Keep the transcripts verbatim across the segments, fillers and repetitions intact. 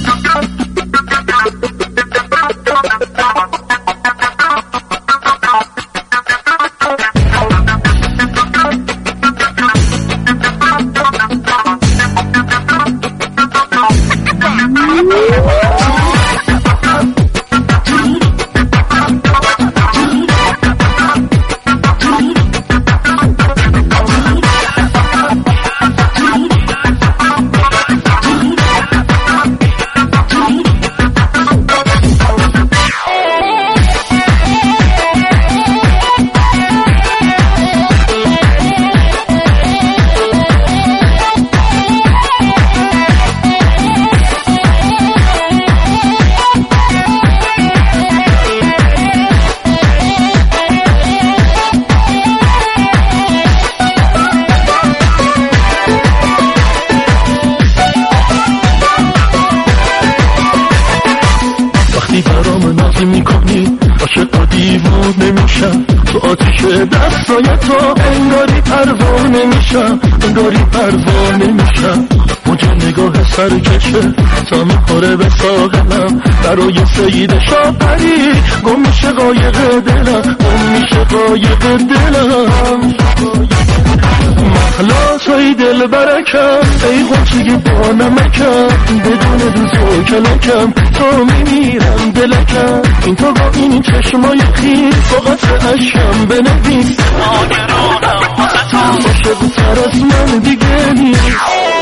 میکنی عاشق دیوونه میشم تو آتیش دستای تو انگاری پروانه میشم انگاری پروانه میشم موج نگاه سرکشه تا میخوره به ساحلم برای سید شاپری گم میشه قایق دلم گم میشه قایق دلم مخلاص های دل برکم ای غنچه با نمکم بدون دوز و کلکم تو میمیرم دلکم این تو با این چشمای خیز فقط عشقم بنویس ناگرانم واسه تو عاشق تر از من دیگه نیست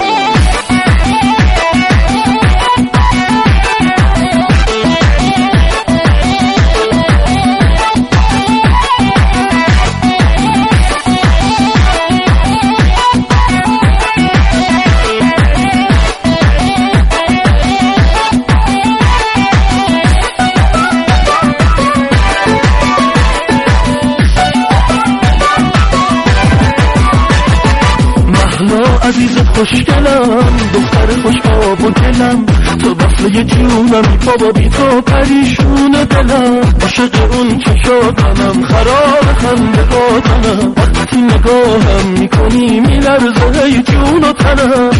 عزیز خوشگلم دختر خوش آب و دلم تو وصله جونم بابا بی تو پریشون دلم عاشق اون چشاتم خراب خنده آتنم وقتی نگاهم میکنی میلرزه ای جون و تنم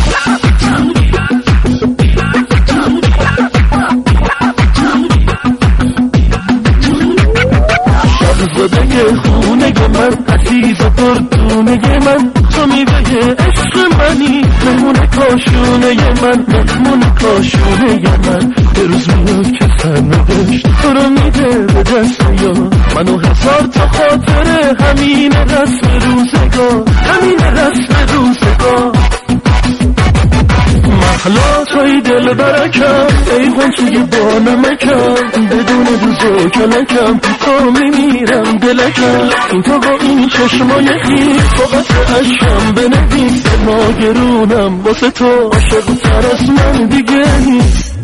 شبزاده خونه من عزیز پردونه من تو میوه عشق منی مهمون کاشونه من مهمون کاشونه من به روز میاد که سرنوشت تو رو میده به دست یا منو هزار تا خاطره همین رسم روزگار همین رسم روزگار مخلاص های دل برکم ای غنچه با نمکم بدون دوز و کلکم تو میمیرم دلکم این تو با این چشمای خیز فقط عشقم بنویس ناگرونم واسه تو عاشق تر از من دیگه نیست